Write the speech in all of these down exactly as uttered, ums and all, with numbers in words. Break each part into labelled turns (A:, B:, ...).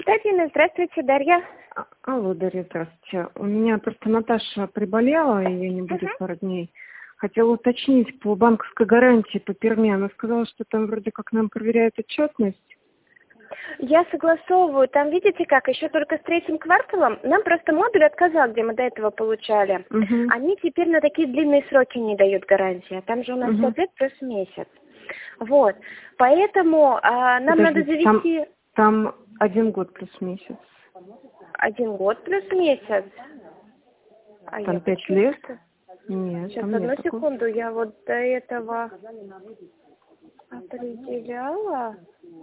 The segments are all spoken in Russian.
A: Дадина, здравствуйте, Дарья.
B: А- Алло, Дарья, здравствуйте. У меня просто Наташа приболела, ее не будет
A: Мгм.
B: пару дней. Хотела уточнить по банковской гарантии по Перми. Она сказала, что там вроде как нам проверяют отчетность.
A: Я согласовываю. Там, видите как, еще только с третьим кварталом нам просто модуль отказал, где мы до этого получали.
B: Угу.
A: Они теперь на такие длинные сроки не дают гарантии. Там же у нас
B: Угу.
A: пять лет плюс месяц. Вот. Поэтому а, нам надо
B: Подождите, там,
A: завести
B: там один год плюс месяц.
A: один год плюс месяц. А я
B: Там пять
A: почему
B: лет?
A: что?
B: Нет,
A: Сейчас,
B: там
A: одну
B: нет такого.
A: секунду, я вот до этого определяла.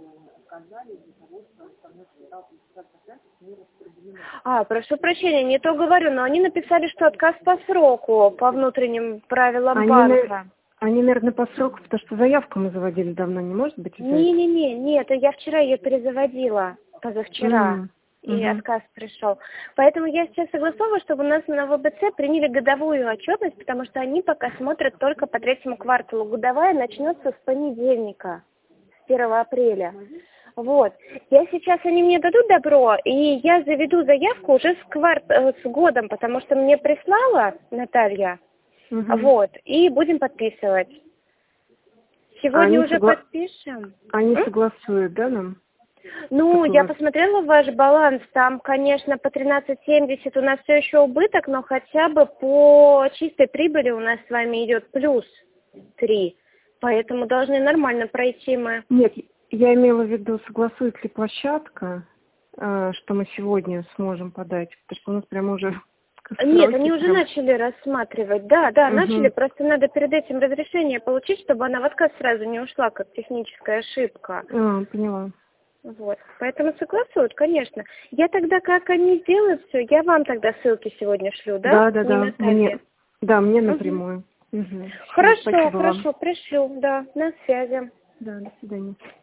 A: А, прошу прощения, не то говорю, но они написали, что отказ по сроку, по внутренним правилам
B: Они,
A: банка.
B: на- они, наверное, по сроку, потому что заявку мы заводили давно, не может быть из-за этого?
A: Не-не-не, нет, я вчера ее перезаводила, позавчера,
B: М,
A: и
B: мгм.
A: отказ пришел. Поэтому я сейчас согласовываю, чтобы у нас на ВБЦ приняли годовую отчетность, потому что они пока смотрят только по третьему кварталу. Годовая начнется с понедельника, с первого апреля. Вот. Я сейчас, они мне дадут добро, и я заведу заявку уже с, кварт... э, с годом, потому что мне прислала Наталья.
B: Мгм.
A: Вот. И будем подписывать.
B: А
A: Сегодня
B: они,
A: уже
B: согла...
A: подпишем.
B: они
A: М?
B: согласуют, да, нам?
A: Ну,
B: Какой у
A: я
B: вас?
A: посмотрела ваш баланс, там, конечно, по тринадцать семьдесят у нас все еще убыток, но хотя бы по чистой прибыли у нас с вами идет плюс три, поэтому должны нормально пройти мы.
B: Нет, я имела в виду, согласует ли площадка, э, что мы сегодня сможем подать, потому что у нас прямо уже
A: Нет,
B: сроки
A: они уже
B: прям.
A: начали рассматривать, да, да, начали,
B: Угу.
A: просто надо перед этим разрешение получить, чтобы она в отказ сразу не ушла, как техническая ошибка.
B: А, поняла.
A: Вот, поэтому согласуют, конечно. Я тогда, как они сделают все, я вам тогда ссылки сегодня шлю, да?
B: Да, да,
A: Не
B: да. Мне,
A: Наталье.
B: да, мне
A: Угу.
B: напрямую. Угу. Все,
A: Хорошо,
B: спасибо вам.
A: хорошо, пришлю, да, на связи.
B: Да, до свидания.